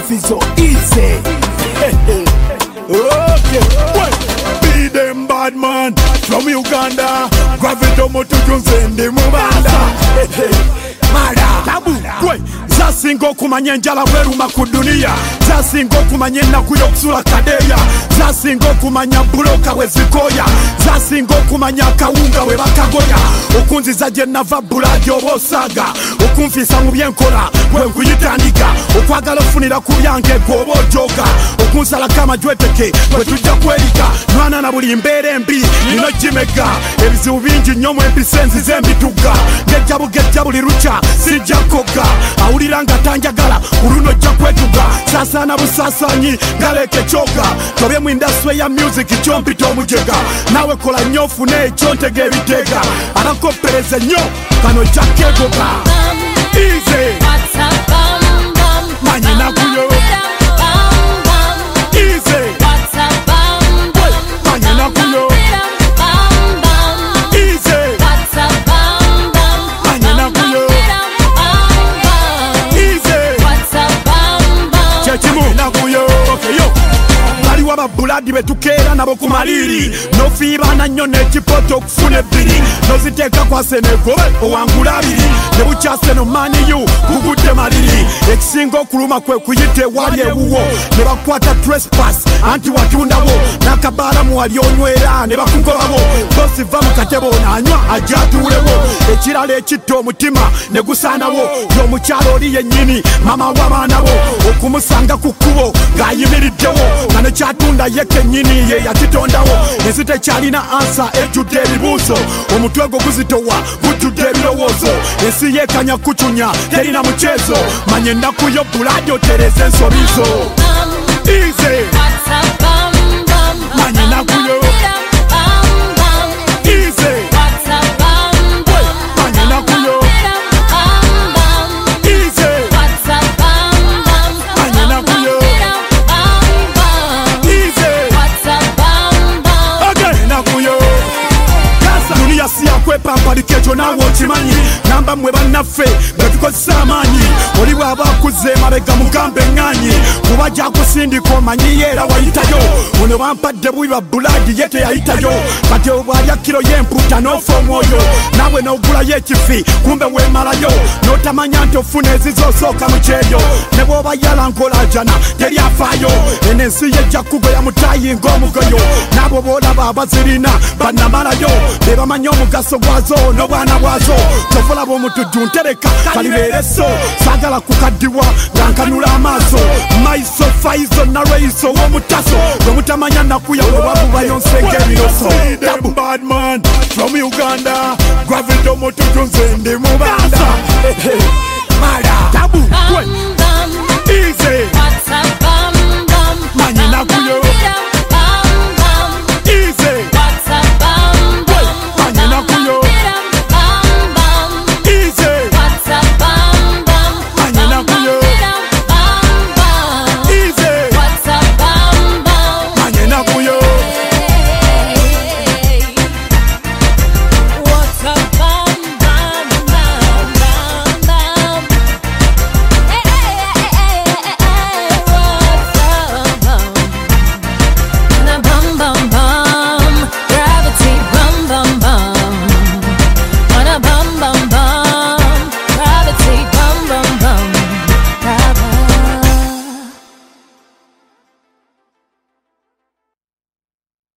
Fizo easy. Okay, be them bad man from Uganda. Gravito moto Junzendi Mubanda. Mada tabu kwe zasinga okumanya enjala bweruma ku duniya, zasinga okumanya ennaku y'okusula kadeya, zasinga okumanya buloka bwe zikoya, zasinga okumanya akawunga bwe bakagoya, okunziza gye nava bulaadi oba osaaga, okunfiisa mu byenkola bwe nkuyitandika, okwagala ofunira ku byange gwoba ojoga, okunsalako amajweteke bwe tujja kwerika, nwana na buli mbeera embi nino gimega, ebizibu bingi nnyo mu empisa enzize embitugga, ng'ejjabugejja buli lukya sijja koga, awulira nga tanjagala oluno ojja kwetuga, saasaana busaasaanyi ngaleeka ekyoga, tobye mu indasitule ya music kyompita omujega, naawe kola nnyo ofune ekyo ntega ebiteega, abakoppereza nnyo kano ojja keegoga. Easy manyi nakuyo easy manyi nakuyo easy manyi nakuyo chechimu nakuyo okeyo baliwo ababuladi betukeera nabo ku maliri, nofiibana nnyo n'ekipoto okufuna ebbiri, noziteeka kwasenegobe owangula abiri, ne bukyase no maniyu kugudde maliri, ekisinga okuluma kwe kuyita ewali ewuwo, ne bakwata trespass anti watundawo, n'akabaalamu wali onywera ne bakugobabo, bosi va mu katebe onaanywa ajja atuulewo, ekirala ekitta omutima ne gusaanawo, y'omukyalo oli yennyini mama w'abaana bo, okumusanga ku kkubo ng'ayimiriddewo, nga nekyatunda ye kennyini ye yakitondawo, ensi tekyalina ansa ejjudde ebibuuzo, omutwe gwo guzitowa gujjudde ebirowoozo, ensi yeekanya kucunya terina muceezo, manye ennaku yo bulaadi otereza ensobizo. Easy manye ennaku yo easy manye ennaku yo easy manye ennaku yo duniya si yakwepambalika ekyo naawe okimanyi, namba mmwe bannaffe nga tukozesa amaanyi, oli bw'aba akuze mabega mugamba eŋŋaanyi, kuba gyakusindika omanyi era wayitayo, ono bampadde bubi ba bulaadi ye teyayitayo, kati obwalya kiro y'empuuta n'ofa omwoyo, naawe n'ogulayo ekifi kumbe weemalayo, n'otamanya nti ofuna ezizo osooka mu kyeyo, ne bw'oba yalankolajana teryafaayo, eno ensi yejja kugoya mutaayi ng'omugoyo, n'abo boolaba abazirina bannamalayo, be bamanyi omugaso gwazo n'obwana bwazo, tovolaba omutujju ntereka kalibeere so, saagala kukaddiwa nga nkanula amaaso, maiso faizo narweiso w'omutaso, gwe mutamanya nakuya we bavubayo nsenge ebiroso. Bad man from Uganda, Gravito moto Junzendi